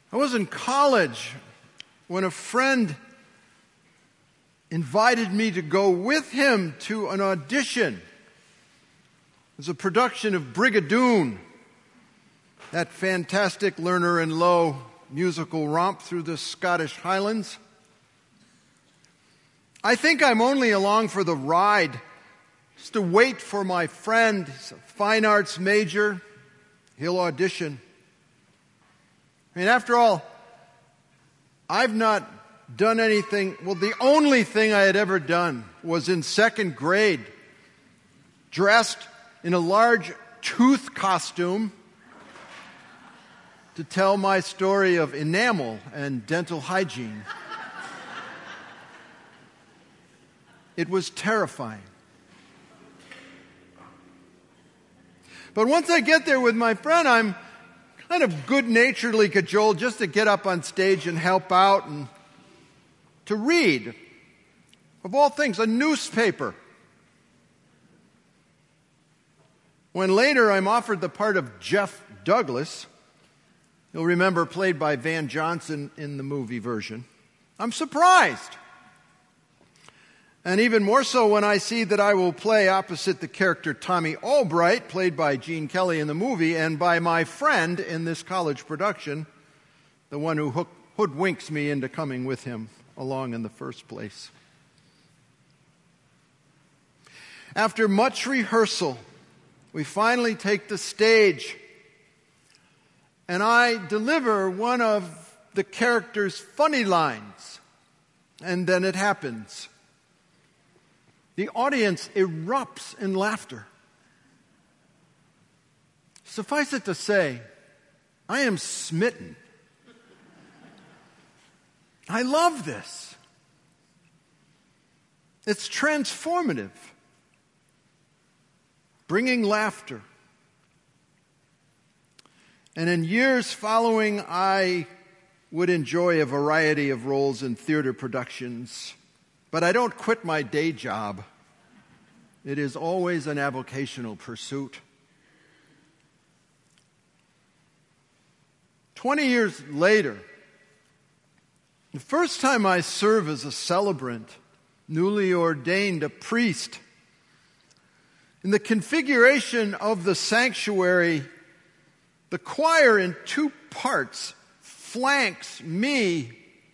I was in college when a friend invited me to go with him to an audition. It was a production of Brigadoon, that fantastic Lerner and Loewe musical romp through the Scottish Highlands. I think I'm only along for the ride, just to wait for my friend. He's a fine arts major. He'll audition. I mean, after all, I've not done anything. Well, the only thing I had ever done was in second grade, dressed in a large tooth costume to tell my story of enamel and dental hygiene. It was terrifying. But once I get there with my friend, I'm kind of good-naturedly cajoled just to get up on stage and help out and to read, of all things, a newspaper. When later I'm offered the part of Jeff Douglas, you'll remember played by Van Johnson in the movie version, I'm surprised. And even more so when I see that I will play opposite the character Tommy Albright, played by Gene Kelly in the movie, and by my friend in this college production, the one who hoodwinks me into coming with him along in the first place. After much rehearsal, we finally take the stage, and I deliver one of the character's funny lines, and then it happens. The audience erupts in laughter. Suffice it to say, I am smitten. I love this. It's transformative, bringing laughter. And in years following, I would enjoy a variety of roles in theater productions. But I don't quit my day job. It is always an avocational pursuit. 20 years later, the first time I serve as a celebrant, newly ordained a priest, in the configuration of the sanctuary, the choir in two parts flanks me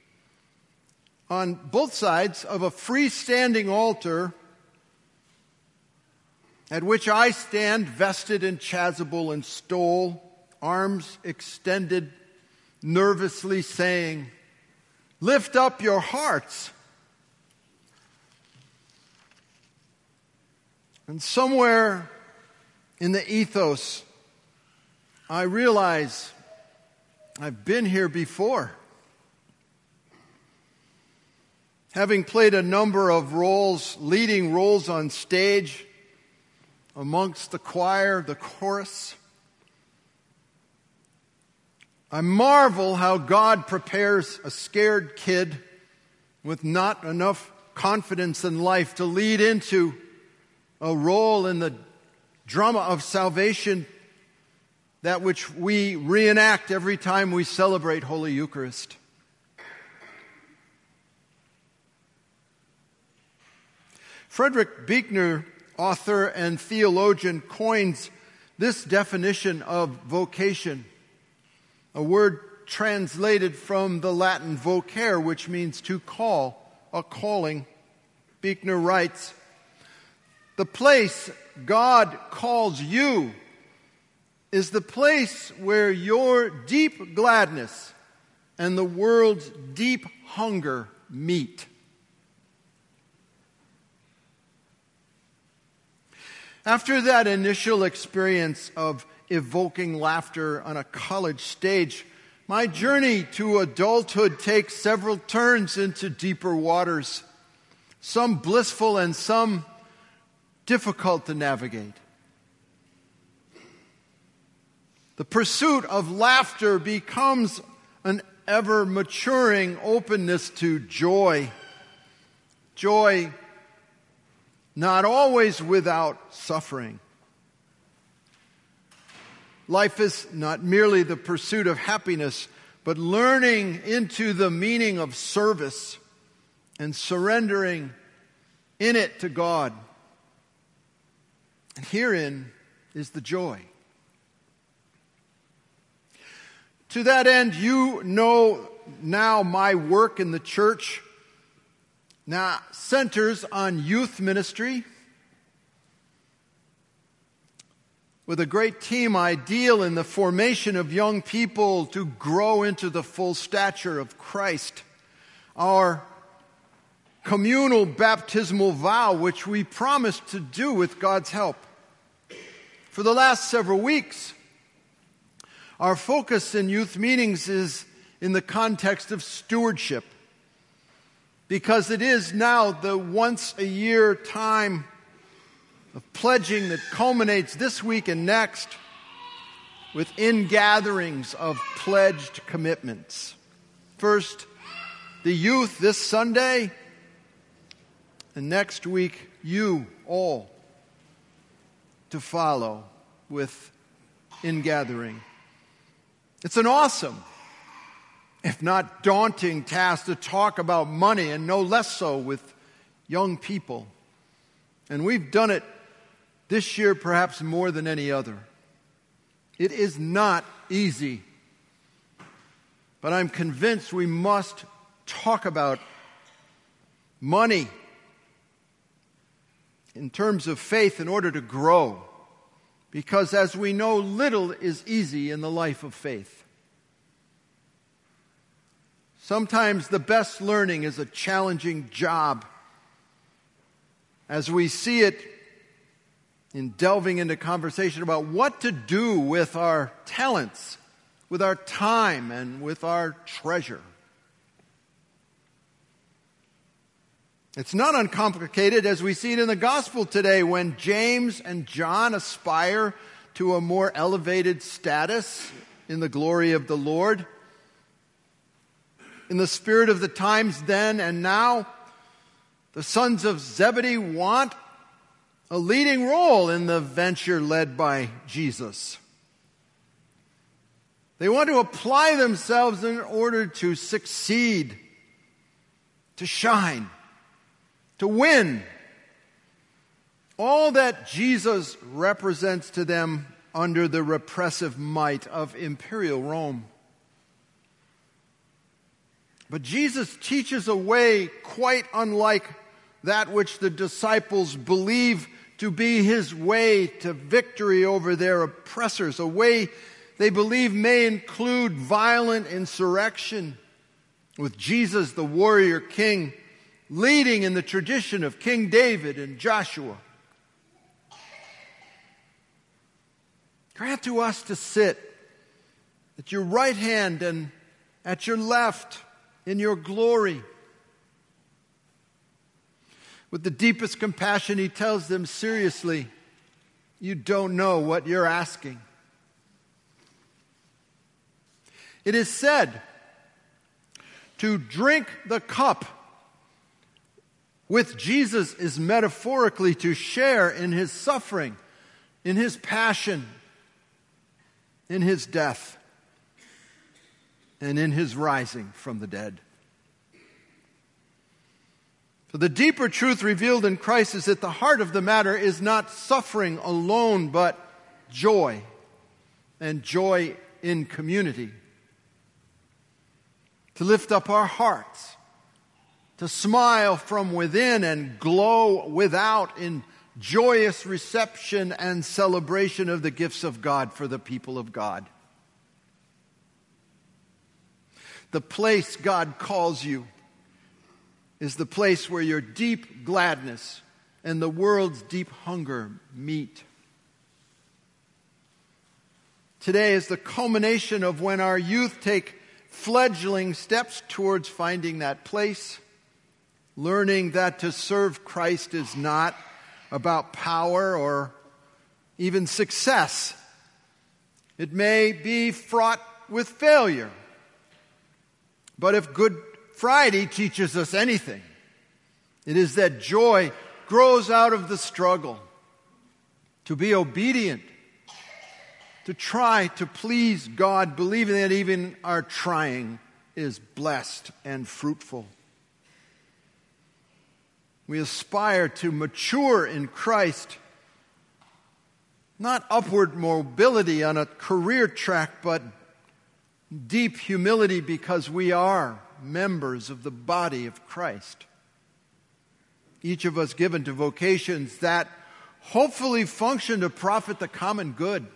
on both sides of a freestanding altar at which I stand vested in chasuble and stole, arms extended, nervously saying, "Lift up your hearts." And somewhere in the ethos, I realize I've been here before. Having played a number of roles, leading roles on stage, amongst the choir, the chorus, I marvel how God prepares a scared kid with not enough confidence in life to lead into a role in the drama of salvation, that which we reenact every time we celebrate Holy Eucharist. Frederick Buechner, author and theologian, coins this definition of vocation, a word translated from the Latin vocare, which means to call, a calling. Buechner writes, "The place God calls you is the place where your deep gladness and the world's deep hunger meet." After that initial experience of evoking laughter on a college stage, my journey to adulthood takes several turns into deeper waters, some blissful and some difficult to navigate. The pursuit of laughter becomes an ever-maturing openness to joy. Joy not always without suffering. Life is not merely the pursuit of happiness, but learning into the meaning of service and surrendering in it to God. And herein is the joy. To that end, you know now my work in the church now centers on youth ministry with a great team ideal in the formation of young people to grow into the full stature of Christ. Our communal baptismal vow, which we promised to do with God's help. For the last several weeks, our focus in youth meetings is in the context of stewardship, because it is now the once-a-year time of pledging that culminates this week and next with in-gatherings of pledged commitments. First, the youth this Sunday, and next week, you all to follow with in-gathering. It's an awesome, if not daunting, task to talk about money, and no less so with young people. And we've done it this year perhaps more than any other. It is not easy, but I'm convinced we must talk about money in terms of faith in order to grow. Because as we know, little is easy in the life of faith. Sometimes the best learning is a challenging job. As we see it in delving into conversation about what to do with our talents, with our time, and with our treasure. It's not uncomplicated as we see it in the gospel today when James and John aspire to a more elevated status in the glory of the Lord. In the spirit of the times then and now, the sons of Zebedee want a leading role in the venture led by Jesus. They want to apply themselves in order to succeed, to shine, to win all that Jesus represents to them under the repressive might of imperial Rome. But Jesus teaches a way quite unlike that which the disciples believe to be his way to victory over their oppressors, a way they believe may include violent insurrection, with Jesus, the warrior king, leading in the tradition of King David and Joshua. Grant to us to sit at your right hand and at your left in your glory. With the deepest compassion, he tells them seriously, you don't know what you're asking. It is said, to drink the cup with Jesus is metaphorically to share in his suffering, in his passion, in his death, and in his rising from the dead. So the deeper truth revealed in Christ is that the heart of the matter is not suffering alone, but joy, and joy in community. To lift up our hearts, to smile from within and glow without in joyous reception and celebration of the gifts of God for the people of God. The place God calls you is the place where your deep gladness and the world's deep hunger meet. Today is the culmination of when our youth take fledgling steps towards finding that place, learning that to serve Christ is not about power or even success. It may be fraught with failure. But if Good Friday teaches us anything, it is that joy grows out of the struggle to be obedient, to try to please God, believing that even our trying is blessed and fruitful. We aspire to mature in Christ, not upward mobility on a career track, but deep humility because we are members of the body of Christ. Each of us given to vocations that hopefully function to profit the common good.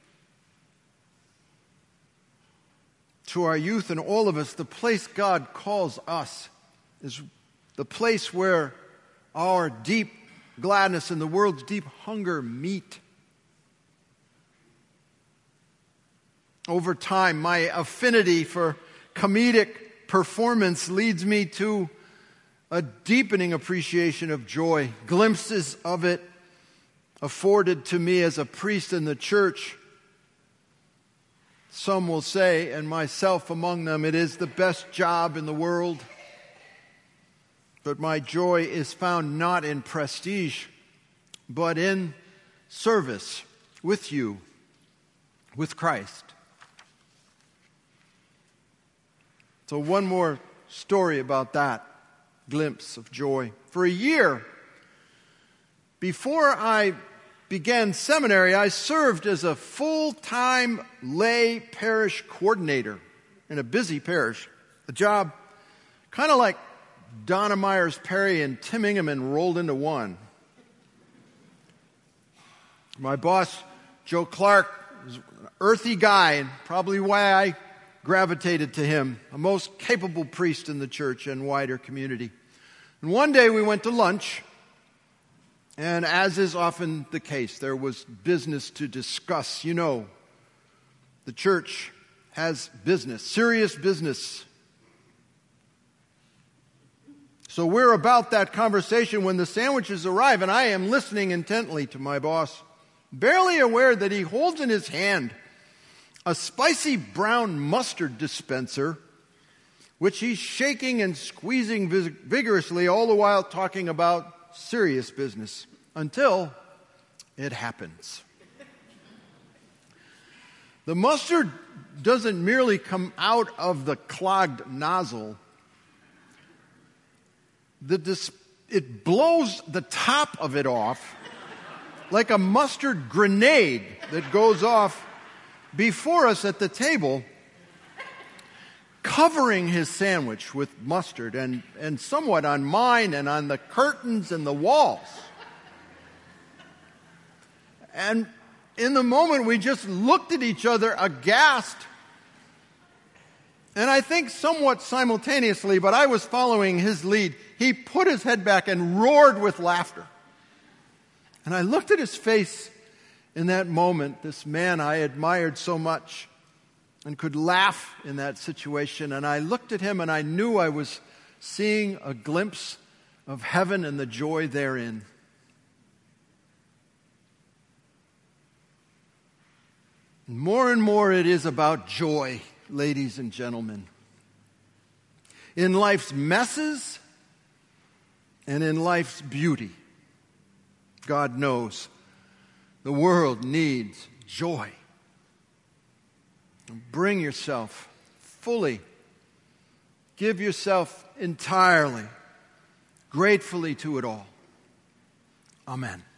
To our youth and all of us, the place God calls us is the place where our deep gladness and the world's deep hunger meet. Over time, my affinity for comedic performance leads me to a deepening appreciation of joy. Glimpses of it afforded to me as a priest in the church. Some will say, and myself among them, it is the best job in the world. But my joy is found not in prestige, but in service with you, with Christ. So one more story about that glimpse of joy. For a year, before I began seminary, I served as a full-time lay parish coordinator in a busy parish. A job kind of like Donna Myers Perry and Tim Ingeman rolled into one. My boss, Joe Clark, was an earthy guy, and probably why I gravitated to him, a most capable priest in the church and wider community. And one day we went to lunch, and as is often the case, there was business to discuss. You know, the church has business, serious business. So we're about that conversation when the sandwiches arrive, and I am listening intently to my boss, barely aware that he holds in his hand a spicy brown mustard dispenser, which he's shaking and squeezing vigorously, all the while talking about serious business, until it happens. The mustard doesn't merely come out of the clogged nozzle. It blows the top of it off like a mustard grenade that goes off before us at the table, covering his sandwich with mustard and somewhat on mine and on the curtains and the walls. And in the moment, we just looked at each other aghast. And I think somewhat simultaneously, but I was following his lead, he put his head back and roared with laughter. And I looked at his face in that moment, this man I admired so much and could laugh in that situation. And I looked at him and I knew I was seeing a glimpse of heaven and the joy therein. More and more it is about joy, ladies and gentlemen. In life's messes and in life's beauty, God knows the world needs joy. Bring yourself fully. Give yourself entirely, gratefully to it all. Amen.